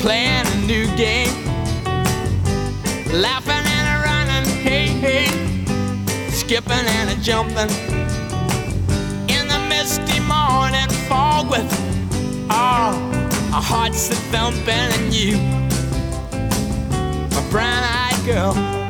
playing a new game, laughing and a running, hey, hey, skipping and a jumping in the misty morning fog with our hearts a thumping, and you, my brown-eyed girl.